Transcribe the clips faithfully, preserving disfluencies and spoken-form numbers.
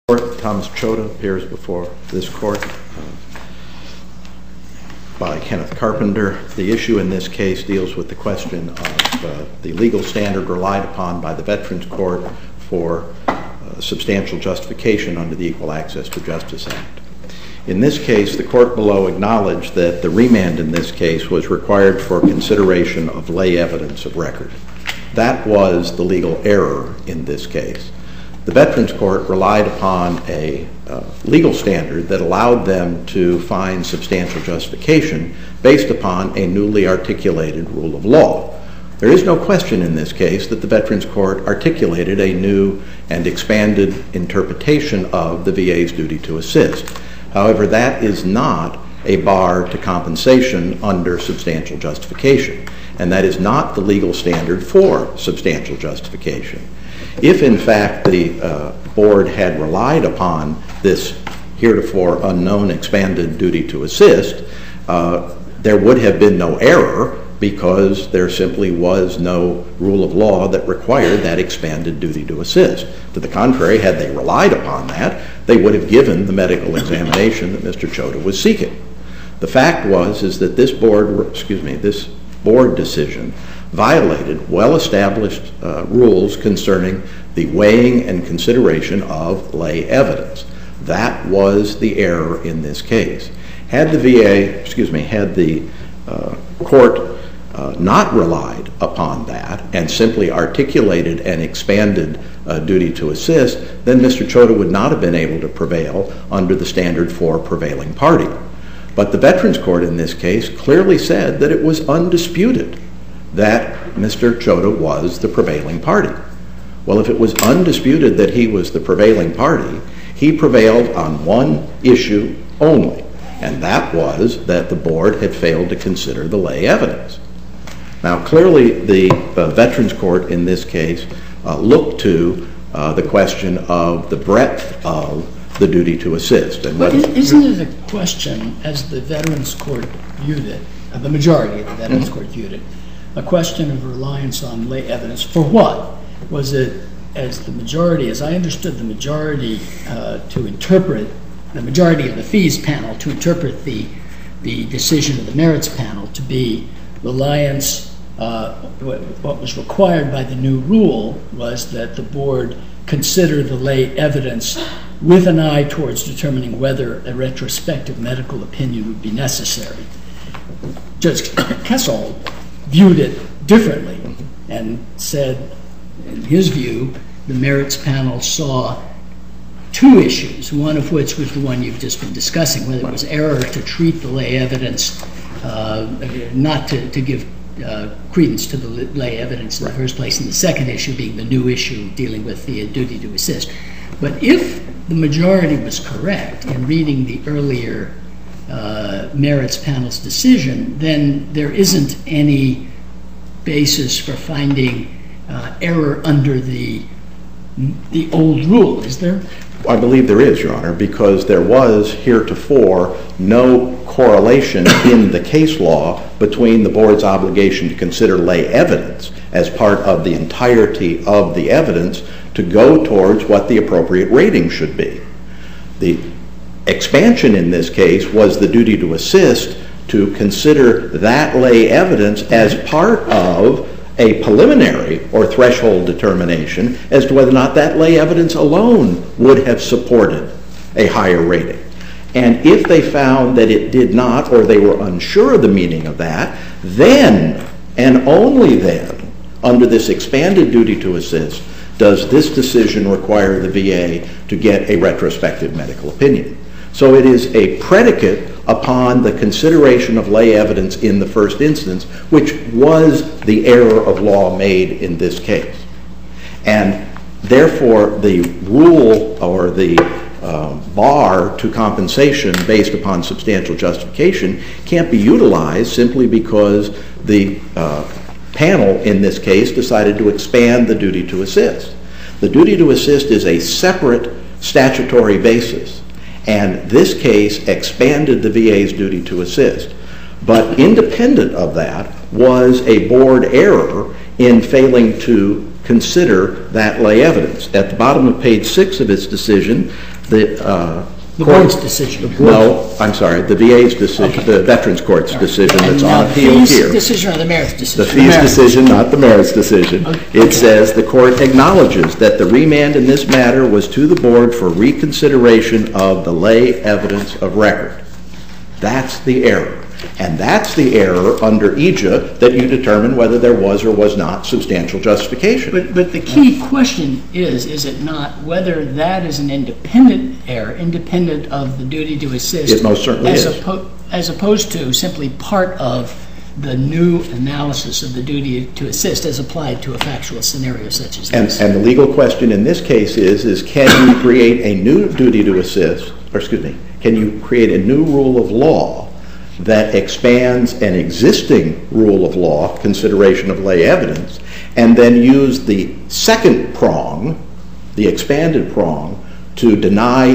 Thomas Chota appears before this court uh, by Kenneth Carpenter. The issue in this case deals with the question of uh, the legal standard relied upon by the Veterans Court for uh, substantial justification under the Equal Access to Justice Act. In this case, the court below acknowledged that the remand in this case was required for consideration of lay evidence of record. That was the legal error in this case. The Veterans Court relied upon a uh, legal standard that allowed them to find substantial justification based upon a newly articulated rule of law. There is no question in this case that the Veterans Court articulated a new and expanded interpretation of the V A's duty to assist. However, that is not a bar to compensation under substantial justification, and that is not the legal standard for substantial justification. If, in fact, the uh, board had relied upon this heretofore unknown expanded duty to assist, uh, there would have been no error because there simply was no rule of law that required that expanded duty to assist. To the contrary, had they relied upon that, they would have given the medical examination that Mister Chota was seeking. The fact was is that this board, excuse me, this board decision violated well-established uh, rules concerning the weighing and consideration of lay evidence. That was the error in this case. Had the V A, excuse me, had the uh, court uh, not relied upon that and simply articulated an expanded uh, duty to assist, then Mister Chota would not have been able to prevail under the standard for prevailing party. But the Veterans Court in this case clearly said that it was undisputed that Mister Chota was the prevailing party. Well, if it was undisputed that he was the prevailing party, he prevailed on one issue only, and that was that the board had failed to consider the lay evidence. Now, clearly the uh, Veterans Court in this case uh, looked to uh, the question of the breadth of the duty to assist. And but isn't it a question, as the Veterans Court viewed it, uh, the majority of the Veterans mm-hmm. Court viewed it, a question of reliance on lay evidence for what? Was it, as the majority, as I understood the majority uh, to interpret, the majority of the fees panel to interpret the, the decision of the merits panel to be reliance, uh, what, what was required by the new rule was that the board consider the lay evidence with an eye towards determining whether a retrospective medical opinion would be necessary. Judge Kessel viewed it differently and said, in his view, the merits panel saw two issues, one of which was the one you've just been discussing, whether it was error to treat the lay evidence, uh, not to, to give uh, credence to the lay evidence in the first place, and the second issue being the new issue dealing with the duty to assist. But if the majority was correct in reading the earlier uh, merits panel's decision, then there isn't any basis for finding uh, error under the the old rule, is there? I believe there is, Your Honor, because there was heretofore no correlation in the case law between the board's obligation to consider lay evidence as part of the entirety of the evidence to go towards what the appropriate rating should be. The expansion in this case was the duty to assist to consider that lay evidence as part of a preliminary or threshold determination as to whether or not that lay evidence alone would have supported a higher rating. And if they found that it did not, or they were unsure of the meaning of that, then, and only then, under this expanded duty to assist, does this decision require the V A to get a retrospective medical opinion. So it is a predicate upon the consideration of lay evidence in the first instance, which was the error of law made in this case. And therefore, the rule or the uh, bar to compensation based upon substantial justification can't be utilized simply because the uh, panel in this case decided to expand the duty to assist. The duty to assist is a separate statutory basis, and this case expanded the V A's duty to assist. But independent of that was a board error in failing to consider that lay evidence. At the bottom of page six of its decision, The, uh, The court, board's decision. No, I'm sorry, the V A's decision, Okay. the Veterans Court's Right. decision And that's now on appeal the fees here. decision or the merits decision? The fees merits. decision, not the merits decision. Okay. It says the court acknowledges that the remand in this matter was to the board for reconsideration of the lay evidence of record. That's the error. And that's the error under E J A that you determine whether there was or was not substantial justification. But, but the key question is, is it not, whether that is an independent error, independent of the duty to assist. It most certainly as is. Oppo- as opposed to simply part of the new analysis of the duty to assist as applied to a factual scenario such as And, this. and the legal question in this case is, is can you create a new duty to assist, or excuse me, can you create a new rule of law that expands an existing rule of law, consideration of lay evidence, and then use the second prong, the expanded prong, to deny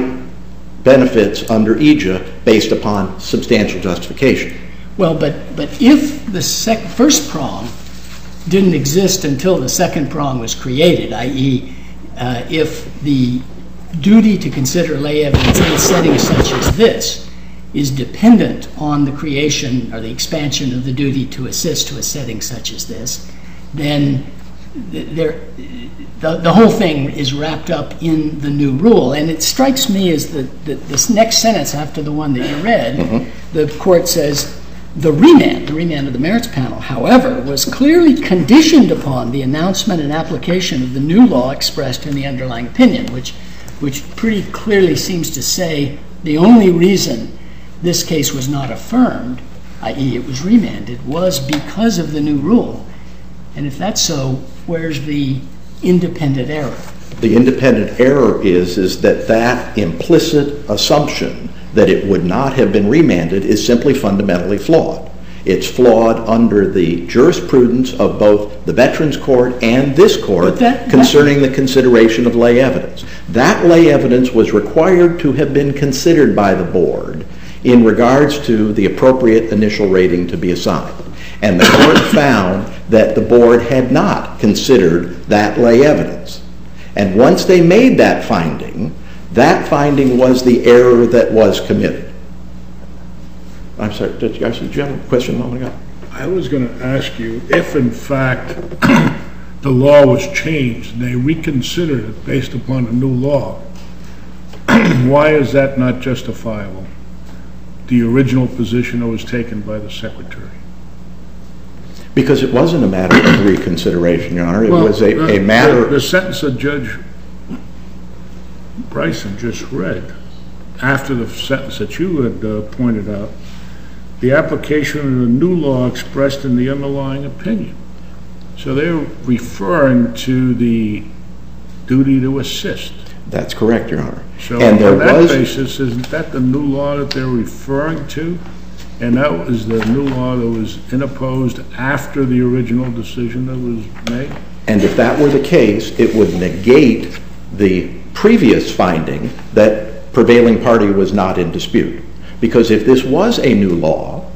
benefits under E J A based upon substantial justification? Well, but, but if the sec- first prong didn't exist until the second prong was created, that is, uh, if the duty to consider lay evidence in a setting such as this is dependent on the creation or the expansion of the duty to assist to a setting such as this, then th- there, the, the whole thing is wrapped up in the new rule. And it strikes me as the, the this next sentence after the one that you read, mm-hmm. the court says, the remand, the remand of the merits panel, however, was clearly conditioned upon the announcement and application of the new law expressed in the underlying opinion, which, which pretty clearly seems to say the only reason this case was not affirmed, that is it was remanded, was because of the new rule. And if that's so, where's the independent error? The independent error is, is that that implicit assumption that it would not have been remanded is simply fundamentally flawed. It's flawed under the jurisprudence of both the Veterans Court and this court that, concerning that, the consideration of lay evidence. That lay evidence was required to have been considered by the board in regards to the appropriate initial rating to be assigned. And the court found that the board had not considered that lay evidence. And once they made that finding, that finding was the error that was committed. I'm sorry, did you guys did you have a question a moment ago? I was going to ask you if, in fact, the law was changed and they reconsidered it based upon a new law, why is that not justifiable? The original position that was taken by the Secretary? Because it wasn't a matter of reconsideration, Your Honor. It well, was a, the, a matter... The, the sentence that Judge Bryson just read, after the sentence that you had uh, pointed out, the application of the new law expressed in the underlying opinion. So they're referring to the duty to assist. That's correct, Your Honor. So and there on that was, basis, isn't that the new law that they're referring to? And that was the new law that was interposed after the original decision that was made? And if that were the case, it would negate the previous finding that prevailing party was not in dispute. Because if this was a new law,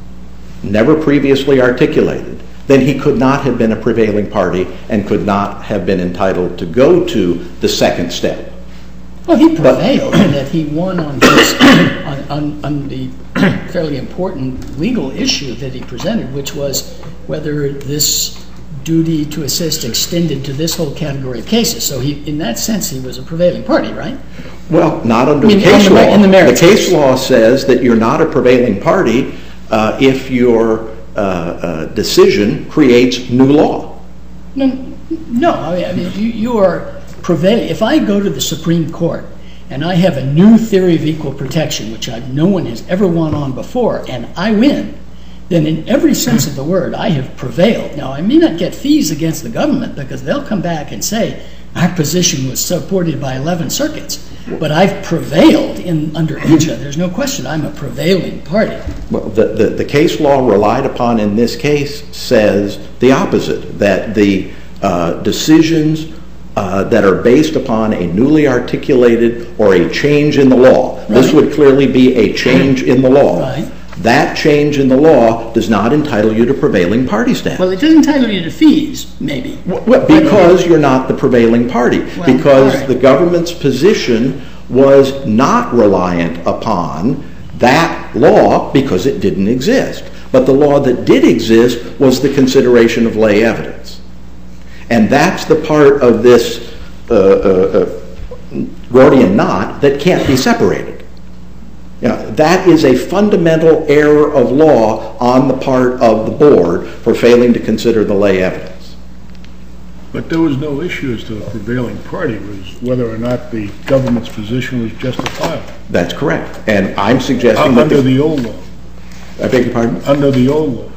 never previously articulated, then he could not have been a prevailing party and could not have been entitled to go to the second step. Well, he prevailed in that he won on, his, on, on, on the fairly important legal issue that he presented, which was whether this duty to assist extended to this whole category of cases. So he, in that sense, he was a prevailing party, right? Well, not under I mean, the case the, law. in the, the case law says that you're not a prevailing party uh, if your uh, uh, decision creates new law. No, no. I mean, I mean you, you are prevailing. If I go to the Supreme Court and I have a new theory of equal protection, which I've, no one has ever won on before, and I win, then in every sense of the word, I have prevailed. Now, I may not get fees against the government because they'll come back and say, our position was supported by eleven circuits, but I've prevailed in under E J A. There's no question I'm a prevailing party. Well, the, the, the case law relied upon in this case says the opposite, that the uh, decisions uh, that are based upon a newly articulated or a change in the law, right. This would clearly be a change in the law. Right. That change in the law does not entitle you to prevailing party status. Well, it does entitle you to fees, maybe. Well, because you're not the prevailing party. Well, because right. the government's position was not reliant upon that law because it didn't exist. But the law that did exist was the consideration of lay evidence. And that's the part of this uh, uh, uh, Gordian knot that can't be separated. You know, that is a fundamental error of law on the part of the board for failing to consider the lay evidence. But there was no issue as to the prevailing party. It was whether or not the government's position was justifiable. That's correct. And I'm suggesting uh, that... Under the, the old law. I beg your pardon? Under the old law.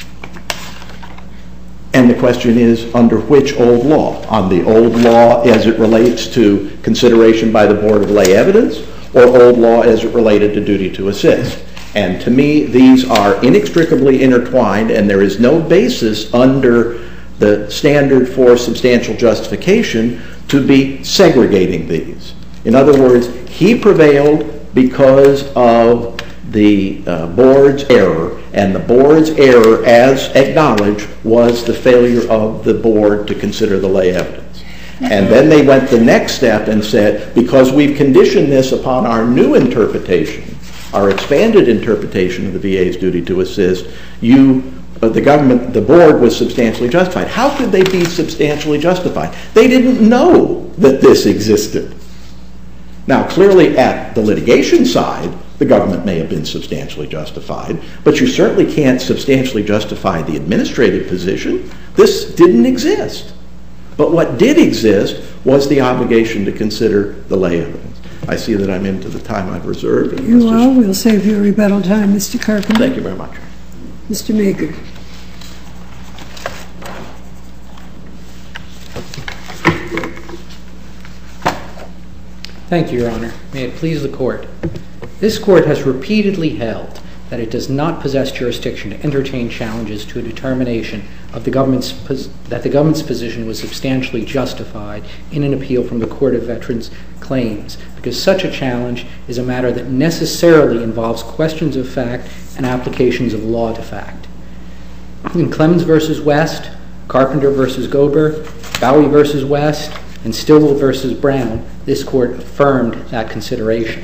And the question is, under which old law? On the old law as it relates to consideration by the board of lay evidence, or old law as it related to duty to assist? And to me, these are inextricably intertwined, and there is no basis under the standard for substantial justification to be segregating these. In other words, he prevailed because of the uh, board's error, and the board's error, as acknowledged, was the failure of the board to consider the lay evidence. And then they went the next step and said, because we've conditioned this upon our new interpretation, our expanded interpretation of the V A's duty to assist, you, uh, the government, the board was substantially justified. How could they be substantially justified? They didn't know that this existed. Now, clearly at the litigation side, the government may have been substantially justified, but you certainly can't substantially justify the administrative position. This didn't exist. But what did exist was the obligation to consider the lay evidence. I see that I'm into the time I've reserved. You are. We'll save you rebuttal time, Mister Carpenter. Thank you very much. Mister Mager. Thank you, Your Honor. May it please the Court. This Court has repeatedly held that it does not possess jurisdiction to entertain challenges to a determination of the government's that the government's position was substantially justified in an appeal from the Court of Veterans Claims, because such a challenge is a matter that necessarily involves questions of fact and applications of law to fact. In Clemens versus West, Carpenter versus Gober, Bowie versus West, and Stilwell versus Brown, this Court affirmed that consideration.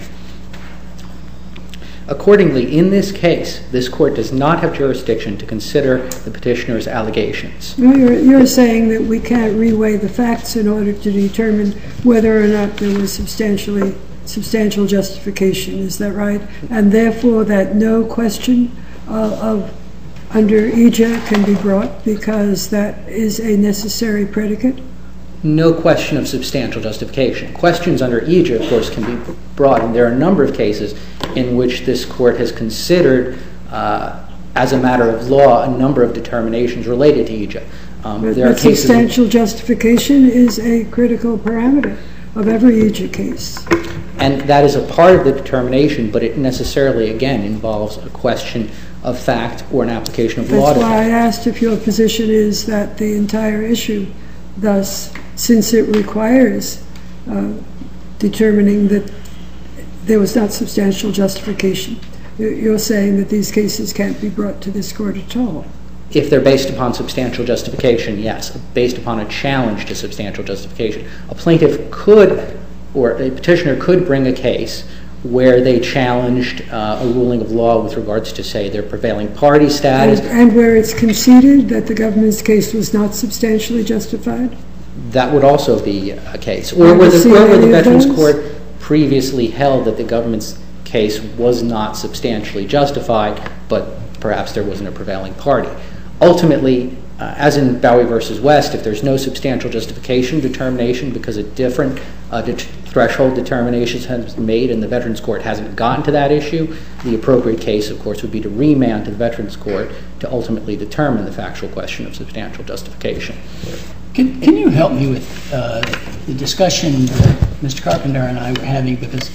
Accordingly, in this case, this Court does not have jurisdiction to consider the petitioner's allegations. No, you're, you're saying that we can't reweigh the facts in order to determine whether or not there was substantially substantial justification. Is that right? And therefore, that no question uh, of under E J A can be brought because that is a necessary predicate? No question of substantial justification. Questions under E J A, of course, can be brought, and there are a number of cases in which this Court has considered, uh, as a matter of law, a number of determinations related to E J A. Um, but there but are cases substantial justification is a critical parameter of every E J A case. And that is a part of the determination, but it necessarily, again, involves a question of fact or an application of law. That's why I asked if your position is that the entire issue, thus, since it requires uh, determining that there was not substantial justification, you're saying that these cases can't be brought to this Court at all? If they're based upon substantial justification, yes. Based upon a challenge to substantial justification. A plaintiff could, or a petitioner could bring a case where they challenged uh, a ruling of law with regards to, say, their prevailing party status. And, and where it's conceded that the government's case was not substantially justified? That would also be a case. Or where the, where the Veterans Court previously held that the government's case was not substantially justified, but perhaps there wasn't a prevailing party. Ultimately, uh, as in Bowie versus West, if there's no substantial justification determination because a different uh, det threshold determinations has been made and the Veterans Court hasn't gotten to that issue, the appropriate case, of course, would be to remand to the Veterans Court to ultimately determine the factual question of substantial justification. Can, can you help me with uh, the discussion that Mister Carpenter and I were having, because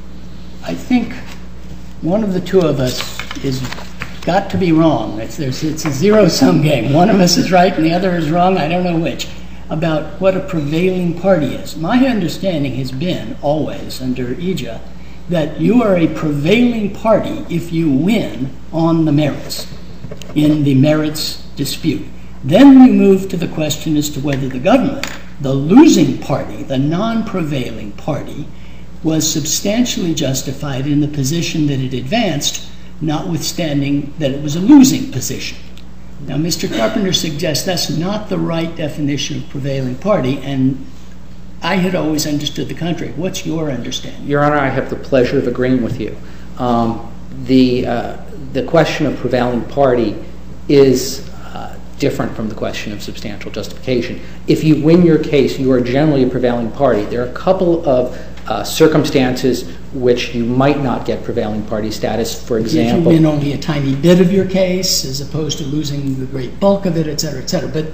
I think one of the two of us is got to be wrong. It's, there's, it's a zero-sum game. One of us is right and the other is wrong, I don't know which, about what a prevailing party is. My understanding has been always under E J A that you are a prevailing party if you win on the merits, in the merits dispute. Then we move to the question as to whether the government, the losing party, the non-prevailing party, was substantially justified in the position that it advanced, notwithstanding that it was a losing position. Now, Mister Carpenter suggests that's not the right definition of prevailing party, and I had always understood the contrary. What's your understanding? Your Honor, I have the pleasure of agreeing with you. Um, the, uh, the question of prevailing party is uh, different from the question of substantial justification. If you win your case, you are generally a prevailing party. There are a couple of uh, circumstances which you might not get prevailing party status. For example, if you win only a tiny bit of your case as opposed to losing the great bulk of it, et cetera, et cetera. But,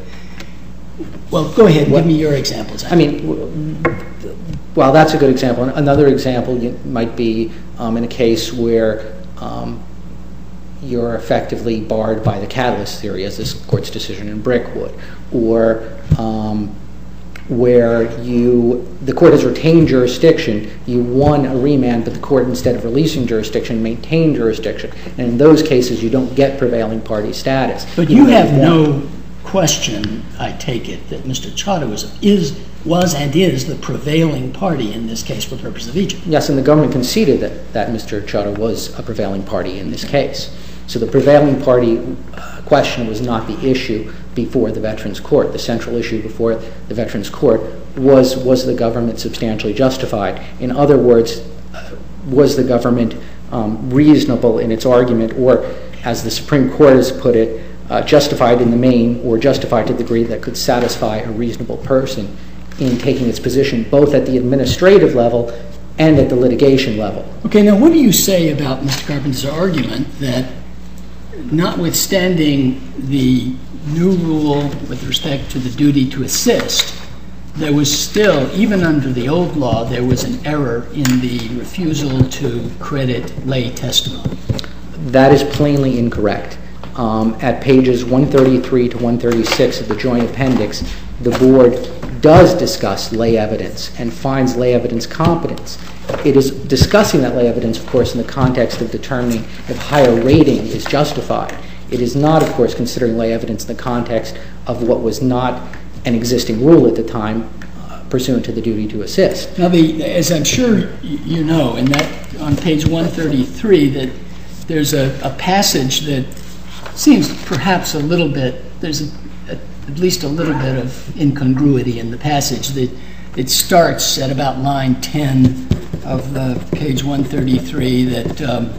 well, go ahead. What, give me your examples. I mean, well, that's a good example. Another example might be um, in a case where um, you're effectively barred by the catalyst theory, as this Court's decision in Brickwood, or um, where you, the Court has retained jurisdiction, you won a remand, but the Court, instead of releasing jurisdiction, maintained jurisdiction. And in those cases, you don't get prevailing party status. But you have no question, I take it, that Mister Chadha was, is, was and is the prevailing party in this case for the purpose of Egypt. Yes, and the government conceded that, that Mister Chadha was a prevailing party in this case. So the prevailing party uh, question was not the issue before the Veterans Court. The central issue before the Veterans Court was, was the government substantially justified? In other words, uh, was the government um, reasonable in its argument, or, as the Supreme Court has put it, uh, justified in the main, or justified to the degree that could satisfy a reasonable person in taking its position, both at the administrative level and at the litigation level. Okay, now what do you say about Mister Carpenter's argument that, notwithstanding the new rule with respect to the duty to assist, there was still, even under the old law, there was an error in the refusal to credit lay testimony? That is plainly incorrect. Um, at pages one thirty-three to one thirty-six of the Joint Appendix, the Board does discuss lay evidence and finds lay evidence competence. It is discussing that lay evidence, of course, in the context of determining if higher rating is justified. It is not, of course, considering lay evidence in the context of what was not an existing rule at the time uh, pursuant to the duty to assist. Now, the, as I'm sure you know, in that on page one thirty-three, that there's a, a passage that seems perhaps a little bit, there's a, a, at least a little bit of incongruity in the passage. That it starts at about line ten of the page one thirty-three that, um,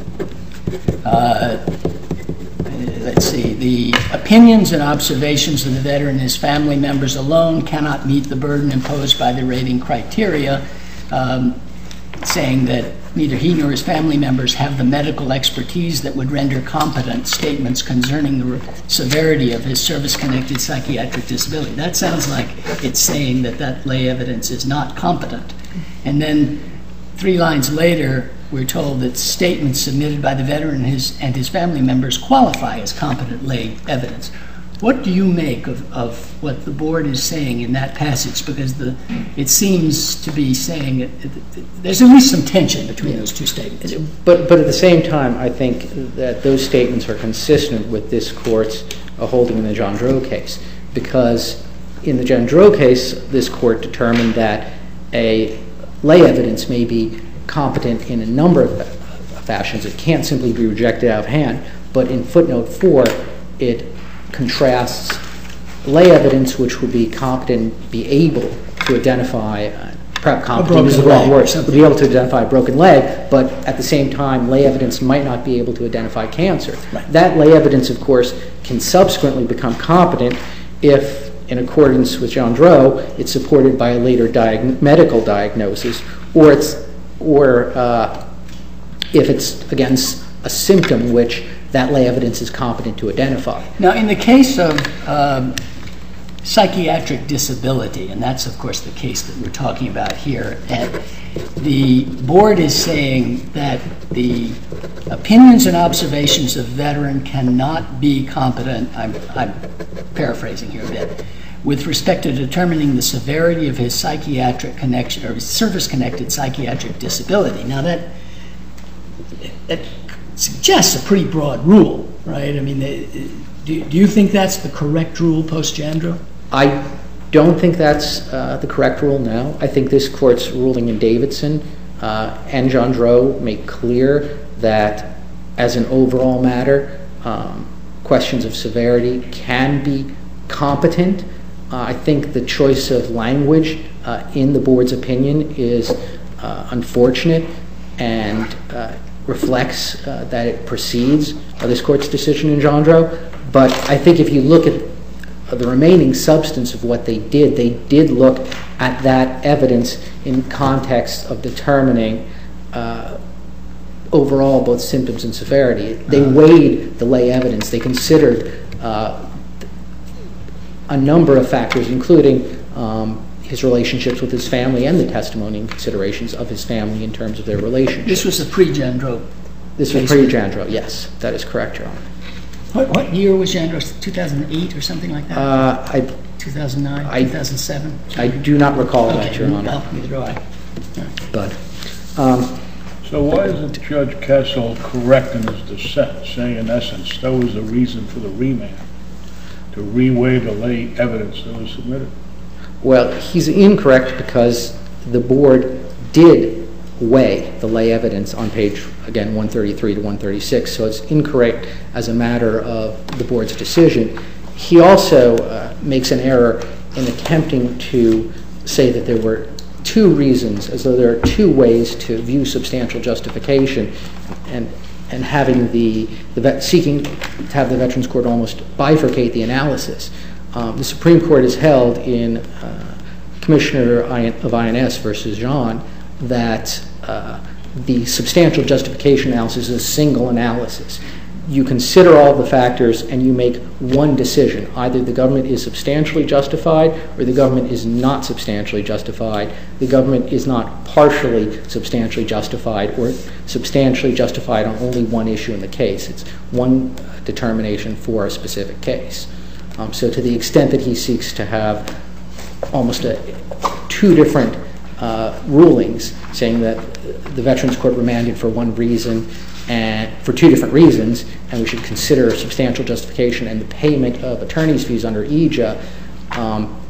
uh, let's see, the opinions and observations of the veteran and his family members alone cannot meet the burden imposed by the rating criteria, um, saying that neither he nor his family members have the medical expertise that would render competent statements concerning the severity of his service-connected psychiatric disability. That sounds like it's saying that that lay evidence is not competent. And then three lines later, we're told that statements submitted by the veteran and his, and his family members qualify as competent lay evidence. What do you make of, of what the Board is saying in that passage? Because the, it seems to be saying that there's at least some tension between those two statements. But, but at the same time, I think that those statements are consistent with this Court's uh, holding in the Gendreau case. Because in the Gendreau case, this Court determined that a lay evidence may be competent in a number of fashions. It can't simply be rejected out of hand. But in footnote four, it contrasts lay evidence which would be competent, be able to identify, uh, perhaps competent is the wrong word, would be able to identify a broken leg, but at the same time, lay evidence might not be able to identify cancer. Right. That lay evidence, of course, can subsequently become competent if, in accordance with Gendreau, it's supported by a later diag- medical diagnosis, or it's, or uh, if it's against a symptom which that lay evidence is competent to identify. Now, in the case of um, psychiatric disability, and that's, of course, the case that we're talking about here, and the Board is saying that the opinions and observations of veteran cannot be competent, I'm, I'm paraphrasing here a bit, with respect to determining the severity of his psychiatric connection, or his service-connected psychiatric disability. Now, that, that suggests a pretty broad rule, right? I mean, do, do you think that's the correct rule post-Gendreau? I don't think that's uh, the correct rule now. I think this Court's ruling in Davidson uh, and Gendreau make clear that as an overall matter, um, questions of severity can be competent. Uh, I think the choice of language uh, in the board's opinion is uh, unfortunate and uh, reflects uh, that it precedes uh, this court's decision in Gendreau. But I think if you look at uh, the remaining substance of what they did, they did look at that evidence in context of determining uh, overall both symptoms and severity. They weighed the lay evidence. They considered uh, a number of factors, including um, his relationships with his family and the testimony and considerations of his family in terms of their relationship. This was a pre-Gendreau. This was pre-Gendreau, yes. That is correct, Your Honor. What, what year was Gendreau? two thousand eight or something like that? Uh, I, two thousand nine, I- two thousand seven? I do not recall that, Okay, Your Honor. well, neither do I. But, um, So why isn't Judge Kessel correct in his dissent, saying in essence that was the reason for the remand, to reweigh the lay evidence that was submitted? well, he's incorrect because the board did weigh the lay evidence on page, again, one thirty-three to one thirty-six, so it's incorrect as a matter of the board's decision. He also uh, makes an error in attempting to say that there were two reasons, as though there are two ways to view substantial justification, and and having the, the vet, seeking to have the Veterans Court almost bifurcate the analysis. Um, the Supreme Court has held in uh, Commissioner of I N S versus Jean that uh, the substantial justification analysis is a single analysis. You consider all the factors and you make one decision. Either the government is substantially justified or the government is not substantially justified. The government is not partially substantially justified or substantially justified on only one issue in the case. It's one determination for a specific case. Um, so to the extent that he seeks to have almost a, two different uh, rulings saying that the Veterans Court remanded for one reason and for two different reasons, and we should consider substantial justification and the payment of attorney's fees under E J A um,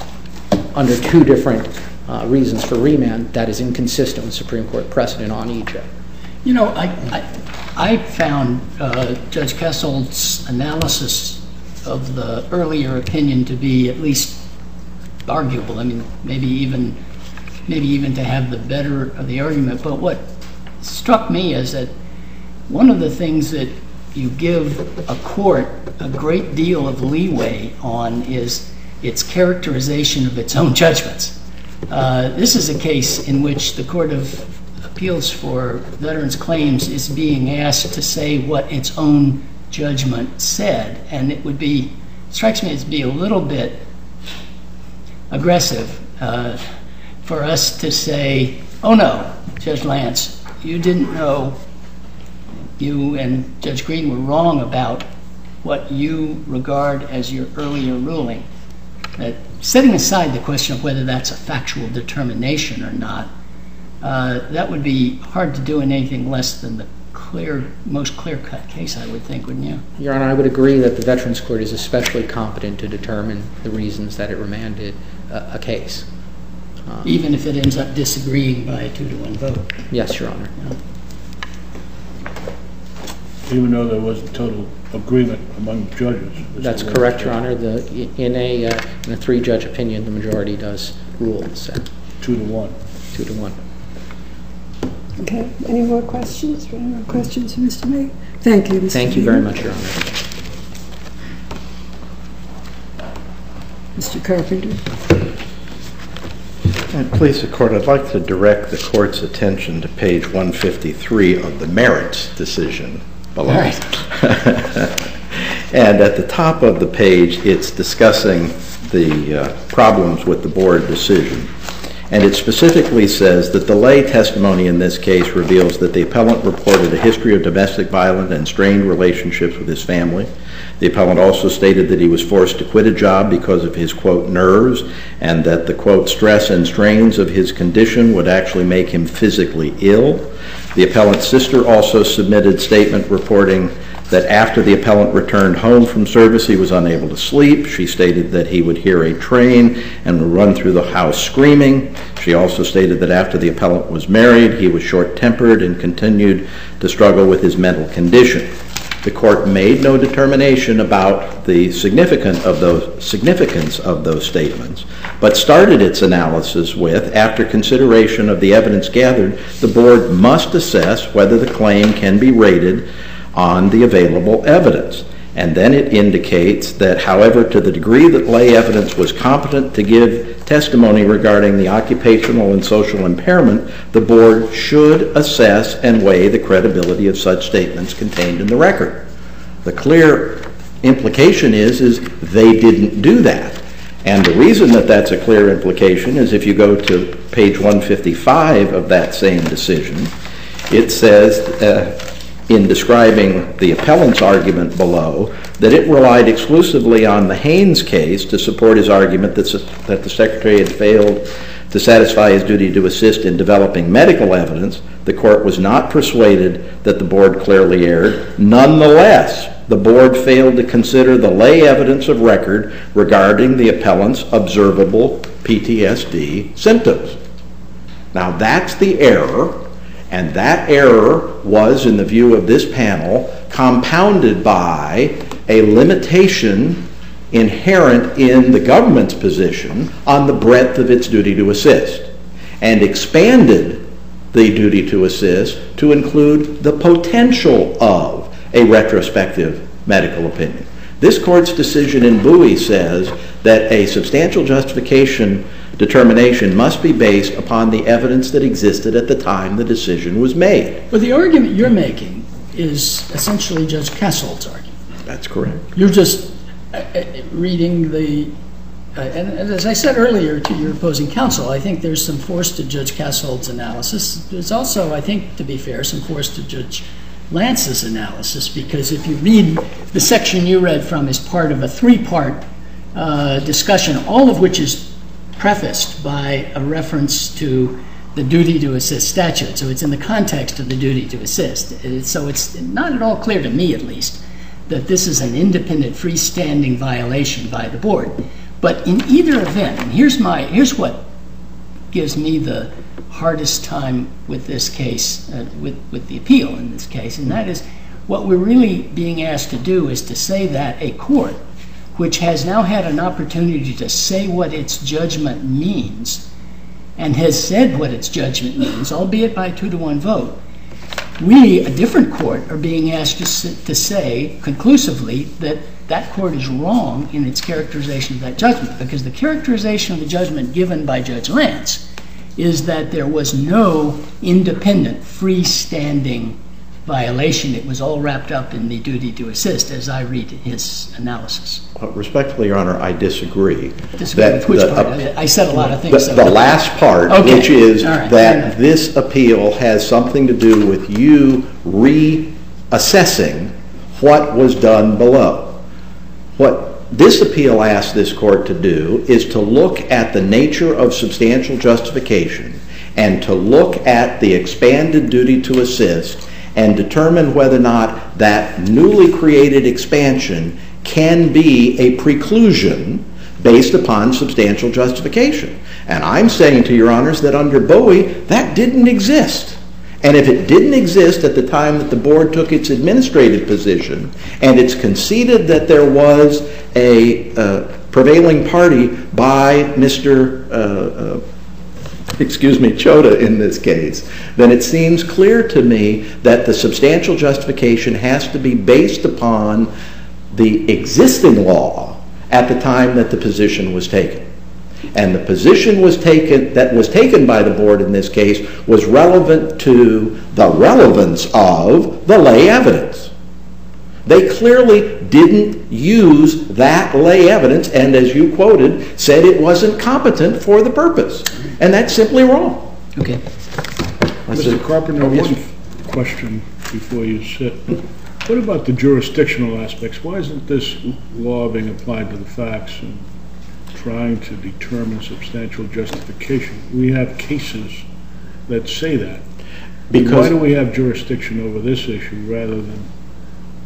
under two different uh, reasons for remand, that is inconsistent with Supreme Court precedent on E J A. You know, I, I, I found uh, Judge Kessel's analysis of the earlier opinion to be at least arguable. I mean, maybe even maybe even to have the better of the argument. But what struck me is that one of the things that you give a court a great deal of leeway on is its characterization of its own judgments. Uh, this is a case in which the Court of Appeals for Veterans Claims is being asked to say what its own judgment said, and it would be, strikes me as be a little bit aggressive uh, for us to say, oh no, Judge Lance, you didn't know, you and Judge Green were wrong about what you regard as your earlier ruling. Uh, setting aside the question of whether that's a factual determination or not, uh, that would be hard to do in anything less than the clear, most clear-cut case, I would think, wouldn't you? Your Honor, I would agree that the Veterans Court is especially competent to determine the reasons that it remanded uh, a case. Um, Even if it ends up disagreeing by a two to one vote. Yes, Your Honor. Yeah. Even though there was total agreement among judges. That's correct, Your Honor. The, in, a, uh, in a three-judge opinion, the majority does rule. So. Two to one. Two to one. Okay. Any more questions? Any more questions for Mister May? Thank you, Mister Thank you very much, Your Honor. Mister Carpenter. And please, the Court, I'd like to direct the Court's attention to page one fifty-three of the merits decision below. All right. And at the top of the page, it's discussing the uh, problems with the board decision. And it specifically says that the lay testimony in this case reveals that the appellant reported a history of domestic violence and strained relationships with his family. The appellant also stated that he was forced to quit a job because of his, quote, nerves, and that the, quote, stress and strains of his condition would actually make him physically ill. The appellant's sister also submitted statement reporting that after the appellant returned home from service, he was unable to sleep. She stated that he would hear a train and would run through the house screaming. She also stated that after the appellant was married, he was short-tempered and continued to struggle with his mental condition. The court made no determination about the significance of those, significance of those statements, but started its analysis with, after consideration of the evidence gathered, the board must assess whether the claim can be rated on the available evidence. And then it indicates that, however, to the degree that lay evidence was competent to give testimony regarding the occupational and social impairment, the board should assess and weigh the credibility of such statements contained in the record. The clear implication is, is they didn't do that. And the reason that that's a clear implication is if you go to page one fifty-five of that same decision, it says, uh, in describing the appellant's argument below, that it relied exclusively on the Haynes case to support his argument that, that the Secretary had failed to satisfy his duty to assist in developing medical evidence. The court was not persuaded that the board clearly erred. Nonetheless, the board failed to consider the lay evidence of record regarding the appellant's observable P T S D symptoms. Now, that's the error. And that error was, in the view of this panel, compounded by a limitation inherent in the government's position on the breadth of its duty to assist, and expanded the duty to assist to include the potential of a retrospective medical opinion. This court's decision in Bowie says that a substantial justification determination must be based upon the evidence that existed at the time the decision was made. But the argument you're making is essentially Judge Kessel's argument. That's correct. You're just uh, reading the, uh, and, and as I said earlier to your opposing counsel, I think there's some force to Judge Kessel's analysis. There's also, I think, to be fair, some force to Judge Lance's analysis, because if you read the section you read from is part of a three-part uh, discussion, all of which is prefaced by a reference to the duty to assist statute. So it's in the context of the duty to assist. So it's not at all clear to me, at least, that this is an independent, freestanding violation by the board. But in either event, and here's my here's what gives me the hardest time with this case, uh, with, with the appeal in this case, and that is what we're really being asked to do is to say that a court which has now had an opportunity to say what its judgment means and has said what its judgment means, albeit by a two to one vote, we, a different court, are being asked to, to say conclusively that that court is wrong in its characterization of that judgment, because the characterization of the judgment given by Judge Lance is that there was no independent, freestanding violation. It was all wrapped up in the duty to assist, as I read his analysis. Uh, respectfully, Your Honor, I disagree. Disagree that with which the, part? uh, I said a lot of things. The, so the last part, okay. which is right. that this appeal has something to do with you reassessing what was done below. What this appeal asks this court to do is to look at the nature of substantial justification and to look at the expanded duty to assist and determine whether or not that newly created expansion can be a preclusion based upon substantial justification. And I'm saying to Your Honors that under Bowie, that didn't exist. And if it didn't exist at the time that the board took its administrative position, and it's conceded that there was a uh, prevailing party by Mister Uh, uh, excuse me, Chota in this case, then it seems clear to me that the substantial justification has to be based upon the existing law at the time that the position was taken. And the position was taken that was taken by the board in this case was relevant to the relevance of the lay evidence. They clearly didn't use that lay evidence, and as you quoted, said it wasn't competent for the purpose. And that's simply wrong. Okay. Mister Carpenter, one question before you sit. What about the jurisdictional aspects? Why isn't this law being applied to the facts and trying to determine substantial justification? We have cases that say that. Because why do we have jurisdiction over this issue rather than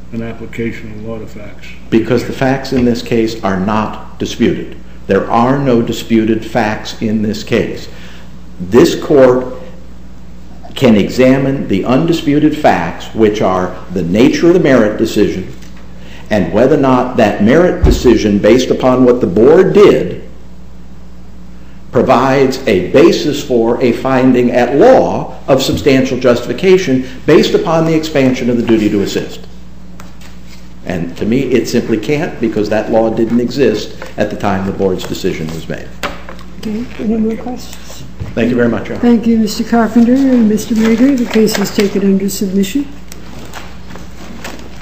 an application of law to facts? Because the facts in this case are not disputed. There are no disputed facts in this case. This court can examine the undisputed facts, which are the nature of the merit decision, and whether or not that merit decision, based upon what the board did, provides a basis for a finding at law of substantial justification based upon the expansion of the duty to assist. And to me, it simply can't, because that law didn't exist at the time the board's decision was made. Okay, any more questions? Thank you very much, Your Honor. Thank you, Mister Carpenter and Mister Mager. The case is taken under submission.